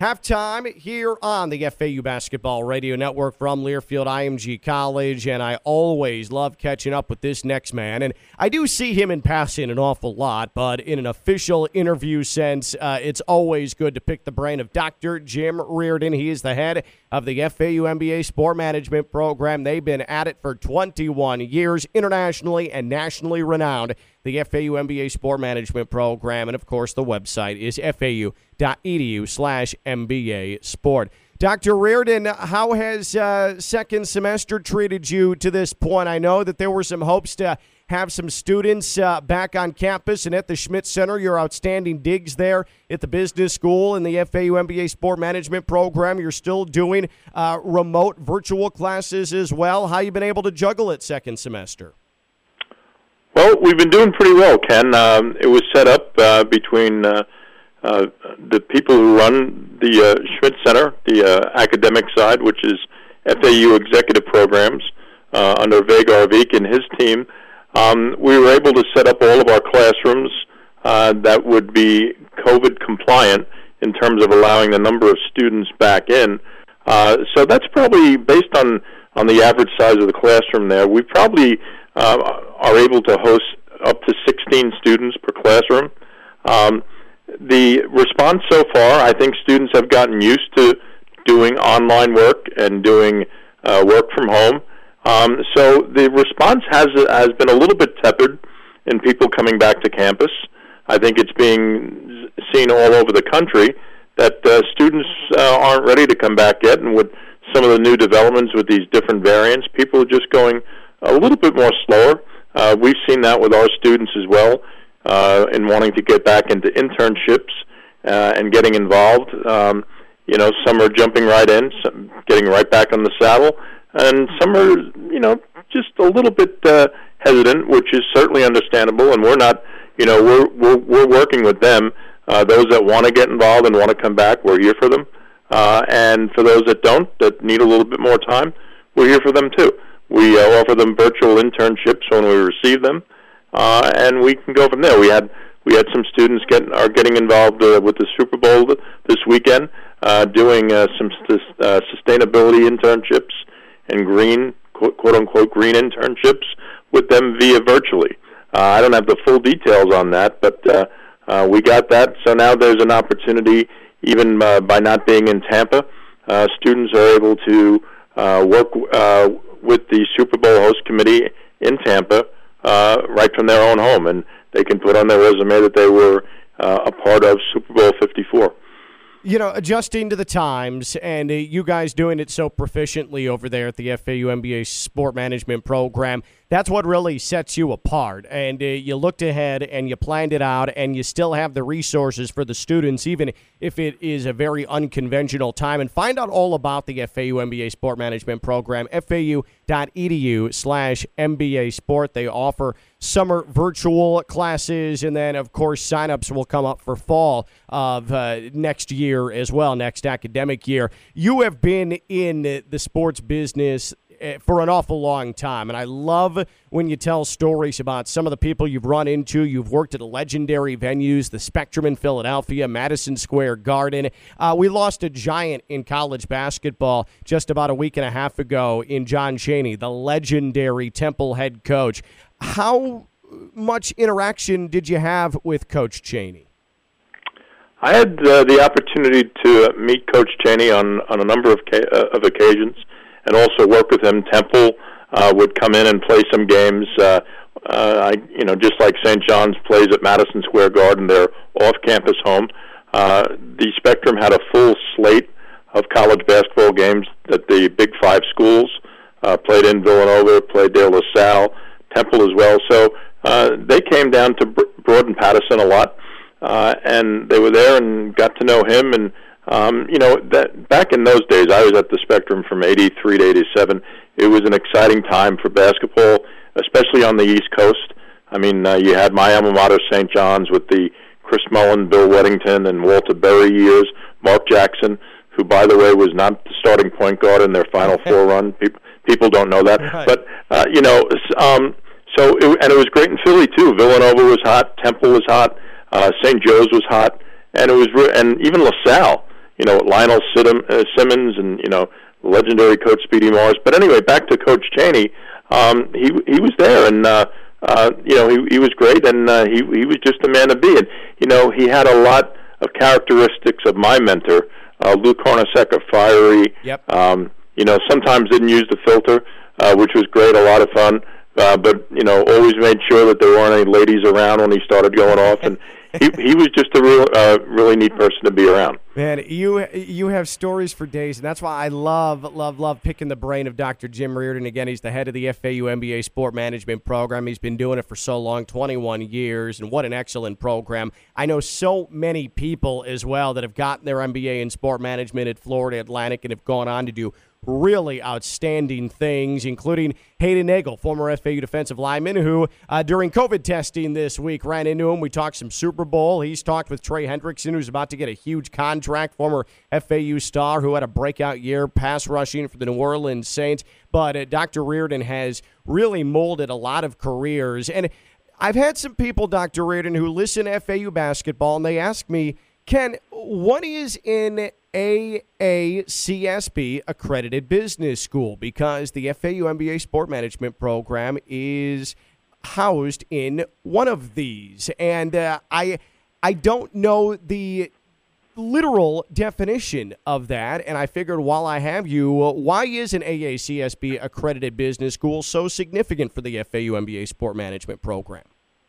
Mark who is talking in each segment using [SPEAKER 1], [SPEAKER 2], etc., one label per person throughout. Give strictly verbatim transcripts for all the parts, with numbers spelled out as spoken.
[SPEAKER 1] Halftime here on the F A U Basketball Radio Network from Learfield I M G College, and I always love catching up with this next man. And I do see him in passing an awful lot, but in an official interview sense, uh, it's always good to pick the brain of Doctor Jim Reardon. He is the head of the F A U M B A Sport Management Program. They've been at it for twenty-one years, internationally and nationally renowned. The F A U M B A Sport Management Program, and of course the website is fau.edu slash MBA Sport. Doctor Reardon, how has uh, second semester treated you to this point? I know that there were some hopes to have some students uh, back on campus and at the Schmidt Center, your outstanding digs there at the business school and the F A U M B A Sport Management Program. You're still doing uh, remote virtual classes as well. How you been able to juggle it second semester?
[SPEAKER 2] Well, we've been doing pretty well, Ken. Um, it was set up uh, between uh, uh, the people who run the uh, Schmidt Center, the uh, academic side, which is F A U Executive Programs, uh, under Vagar Arvik and his team. Um, we were able to set up all of our classrooms uh, that would be COVID compliant in terms of allowing the number of students back in. Uh, so that's probably based on, on the average size of the classroom there. We probably Uh, are able to host up to sixteen students per classroom. Um, the response so far, I think students have gotten used to doing online work and doing uh, work from home. Um, so the response has has been a little bit tepid in people coming back to campus. I think it's being seen all over the country that uh, students uh, aren't ready to come back yet, and with some of the new developments with these different variants, people are just going a little bit more slower. Uh, we've seen that with our students as well, uh, in wanting to get back into internships uh, and getting involved. Um, you know, some are jumping right in, some getting right back on the saddle, and some are, you know, just a little bit uh, hesitant, which is certainly understandable. And we're not, you know, we're we're, we're working with them. Uh, those that want to get involved and want to come back, we're here for them. Uh, and for those that don't, that need a little bit more time, we're here for them too. We uh, offer them virtual internships when we receive them, uh, and we can go from there. We had we had some students get are getting involved uh, with the Super Bowl this weekend, uh, doing uh, some st- uh, sustainability internships and green quote, quote unquote green internships with them via virtually. Uh, I don't have the full details on that, but uh, uh, we got that. So now there's an opportunity, even uh, by not being in Tampa, uh, students are able to uh, work Uh, with the Super Bowl host committee in Tampa, uh, right from their own home, and they can put on their resume that they were uh, a part of Super Bowl fifty-four.
[SPEAKER 1] You know, adjusting to the times, and uh, you guys doing it so proficiently over there at the F A U M B A Sport Management Program, that's what really sets you apart. And uh, you looked ahead and you planned it out, and you still have the resources for the students, even if it is a very unconventional time. And find out all about the F A U M B A Sport Management Program, fau.edu slash MBA Sport. They offer summer virtual classes, and then, of course, signups will come up for fall of uh, next year as well, next academic year. You have been in the sports business for an awful long time, and I love when you tell stories about some of the people you've run into. You've worked at legendary venues, the Spectrum in Philadelphia, Madison Square Garden. Uh, we lost a giant in college basketball just about a week and a half ago in John Chaney, the legendary Temple head coach. How much interaction did you have with Coach Chaney?
[SPEAKER 2] I had uh, the opportunity to meet Coach Chaney on, on a number of, ca- uh, of occasions, and also work with him. Temple uh, would come in and play some games. Uh, uh, I, you know, just like Saint John's plays at Madison Square Garden, their off-campus home. Uh, the Spectrum had a full slate of college basketball games that the Big Five schools uh, played in. Villanova, played De La Salle, Temple as well. So uh, they came down to Broad and Patterson a lot, uh, and they were there and got to know him. And Um, you know, that back in those days, I was at the Spectrum from eighty-three to eighty-seven. It was an exciting time for basketball, especially on the East Coast. I mean, uh, you had my alma mater, Saint John's, with the Chris Mullin, Bill Weddington, and Walter Berry years. Mark Jackson, who, by the way, was not the starting point guard in their Final Four run. People, people don't know that. Right. But, uh, you know, um, so, it, and it was great in Philly, too. Villanova was hot. Temple was hot. Uh, Saint Joe's was hot. And it was, re- and even LaSalle. you know, Lionel Sidham, uh, Simmons and, you know, legendary coach Speedy Morris. But anyway, back to Coach Chaney. Um, he he was there, and uh, uh, you know, he he was great, and uh, he he was just a man to be. And you know, he had a lot of characteristics of my mentor, uh, Lou Carnesecca, fiery.
[SPEAKER 1] Yep.
[SPEAKER 2] Um, you know, sometimes didn't use the filter, uh, which was great, a lot of fun. Uh, but you know, always made sure that there weren't any ladies around when he started going off, and he he was just a real, uh, really neat person to be around.
[SPEAKER 1] Man, you you have stories for days, and that's why I love, love, love picking the brain of Doctor Jim Reardon. Again, he's the head of the F A U M B A Sport Management Program. He's been doing it for so long, twenty-one years, and what an excellent program. I know so many people as well that have gotten their M B A in Sport Management at Florida Atlantic and have gone on to do really outstanding things, including Hayden Nagel, former F A U defensive lineman, who uh, during COVID testing this week ran into him. We talked some Super Bowl. He's talked with Trey Hendrickson, who's about to get a huge contract, former F A U star who had a breakout year pass rushing for the New Orleans Saints. But uh, Doctor Reardon has really molded a lot of careers. And I've had some people, Doctor Reardon, who listen to F A U basketball, and they ask me, Ken, what is in A A C S B accredited business school? Because the F A U M B A Sport Management Program is housed in one of these, and uh, I I don't know the literal definition of that, and I figured while I have you, uh, why is an A A C S B accredited business school so significant for the F A U M B A Sport Management Program?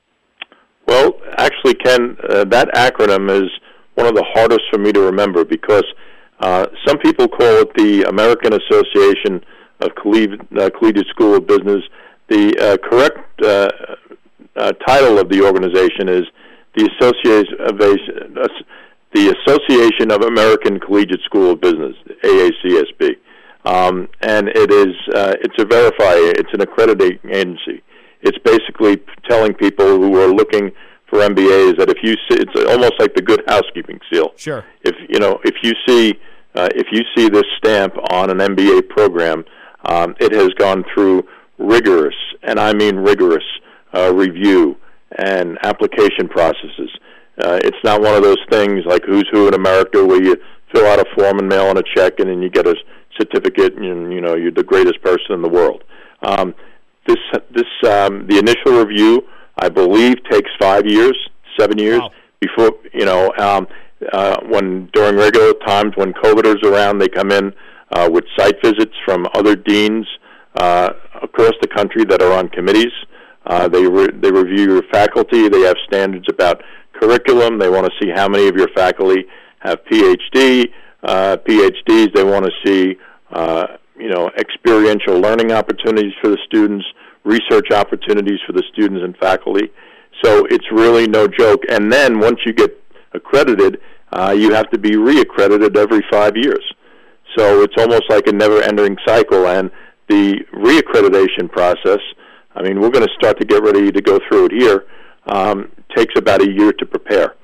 [SPEAKER 2] Well, actually, Ken, uh, that acronym is one of the hardest for me to remember because uh, some people call it the American Association of Collegiate, uh, Collegiate School of Business. The uh, correct uh, uh, title of the organization is the Association of, uh, the Association of American Collegiate School of Business, A A C S B, um, and it is uh, it's a verifier. It's an accrediting agency. It's basically telling people who are looking for M B As that if you see, it's almost like the Good Housekeeping seal.
[SPEAKER 1] Sure.
[SPEAKER 2] If you know, if you see, uh, if you see this stamp on an M B A program, um, it has gone through rigorous, and I mean rigorous, uh, review and application processes. Uh, it's not one of those things like Who's Who in America where you fill out a form and mail in a check and then you get a certificate and you know you're the greatest person in the world. Um, this this um, the initial review, I believe, takes five years, seven years
[SPEAKER 1] wow.
[SPEAKER 2] before, you know, um, uh, when during regular times when COVID is around, they come in uh, with site visits from other deans uh, across the country that are on committees. Uh, they re- they review your faculty. They have standards about curriculum. They want to see how many of your faculty have P H D, uh, P H Ds. They want to see, uh, you know, experiential learning opportunities for the students, research opportunities for the students and faculty. So it's really no joke. And then once you get accredited, uh, you have to be reaccredited every five years. So it's almost like a never-ending cycle. And the reaccreditation process, I mean, we're going to start to get ready to go through it here, um, takes about a year to prepare.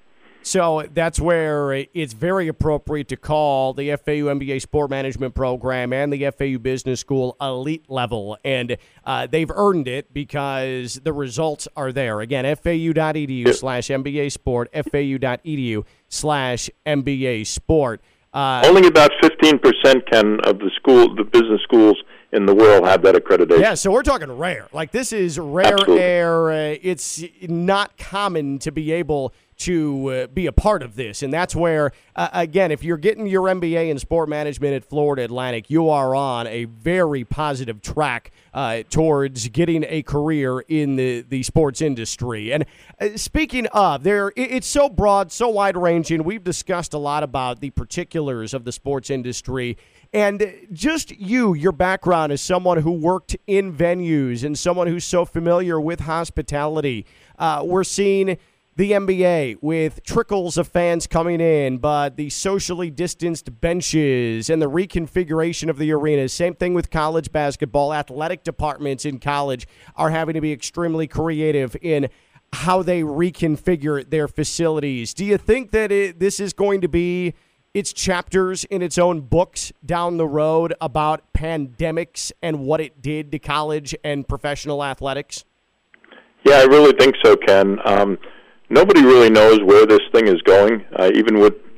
[SPEAKER 1] So that's where it's very appropriate to call the F A U M B A Sport Management Program and the F A U Business School elite level. And uh, they've earned it because the results are there. Again, fau.edu slash MBA Sport, fau.edu slash MBA Sport. Uh,
[SPEAKER 2] Only about fifteen percent can of the school, the business schools in the world have that accreditation.
[SPEAKER 1] Yeah, so we're talking rare. Like, this is rare
[SPEAKER 2] Absolutely.
[SPEAKER 1] air. Uh, it's not common to be able to uh, be a part of this. And that's where, uh, again, if you're getting your M B A in sport management at Florida Atlantic, you are on a very positive track uh, towards getting a career in the, the sports industry. And uh, speaking of, there, it, it's so broad, so wide-ranging. We've discussed a lot about the particulars of the sports industry. And just you, your background as someone who worked in venues and someone who's so familiar with hospitality, uh, we're seeing the N B A with trickles of fans coming in, but the socially distanced benches and the reconfiguration of the arenas. Same thing with college basketball. Athletic departments in college are having to be extremely creative in how they reconfigure their facilities. Do you think that it, this is going to be its chapters in its own books down the road about pandemics and what it did to college and professional athletics?
[SPEAKER 2] Yeah, I really think so, Ken. Um, nobody really knows where this thing is going, uh, even with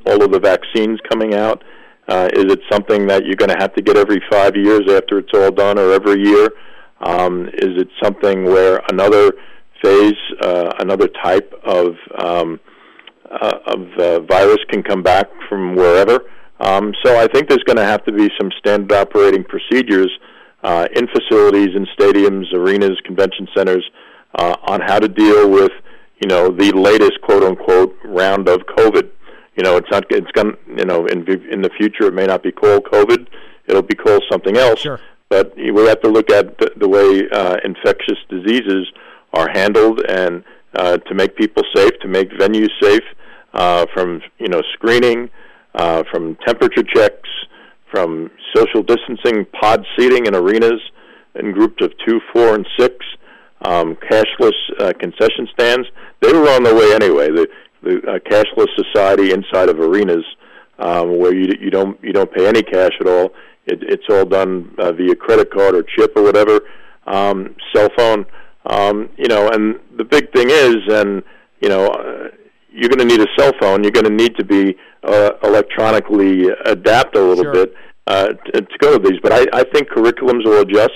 [SPEAKER 2] all of the vaccines coming out? Uh, is it something that you're going to have to get every five years after it's all done, or every year? Um, is it something where another phase, uh, another type of um, uh, of uh, virus can come back from wherever? Um, so I think there's going to have to be some standard operating procedures uh, in facilities, in stadiums, arenas, convention centers, uh, on how to deal with, you know, the latest quote unquote round of COVID. You know, it's not. It's going. You know, in in the future, it may not be called COVID. It'll be called something else.
[SPEAKER 1] Sure.
[SPEAKER 2] But we have to look at the, the way uh, infectious diseases are handled, and uh, to make people safe, to make venues safe, uh, from you know screening, uh, from temperature checks, from social distancing, pod seating in arenas in groups of two, four, and six, um, cashless uh, concession stands. They were on their way anyway. The, the uh, cashless society inside of arenas, um, where you you don't you don't pay any cash at all. It, it's all done uh, via credit card or chip or whatever, um, cell phone. Um, you know, and the big thing is, and you know, uh, you're going to need a cell phone. You're going to need to be uh, electronically adapt a little
[SPEAKER 1] Sure.
[SPEAKER 2] bit uh, to, to go to these. But I, I think curriculums will adjust,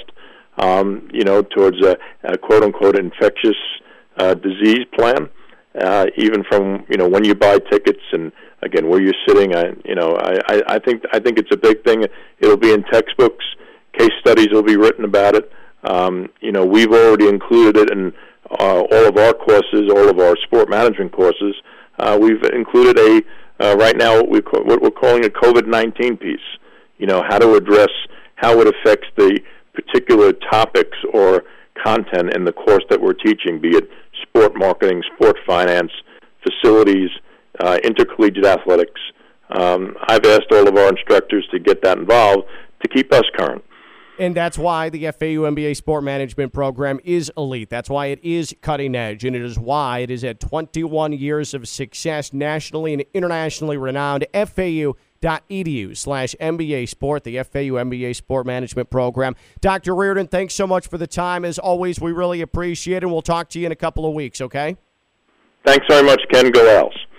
[SPEAKER 2] um, you know, towards a, a quote unquote infectious uh, disease plan. Uh, even from you know when you buy tickets and again where you're sitting, I you know I, I, I think I think it's a big thing. It'll be in textbooks, case studies will be written about it. Um, you know we've already included it in uh, all of our courses, all of our sport management courses. Uh, we've included a uh, right now what we call, what we're calling a COVID nineteen piece. You know how to address how it affects the particular topics or content in the course that we're teaching, be it sport marketing, sport finance, facilities, uh, intercollegiate athletics. Um, I've asked all of our instructors to get that involved to keep us current.
[SPEAKER 1] And that's why the F A U M B A Sport Management Program is elite. That's why it is cutting edge, and it is why it is at twenty-one years of success, nationally and internationally renowned. F A U dot E D U slash M B A Sport, the F A U M B A Sport Management Program. Doctor Reardon, thanks so much for the time. As always, we really appreciate it, and we'll talk to you in a couple of weeks, okay?
[SPEAKER 2] Thanks very much, Ken. Go Owls.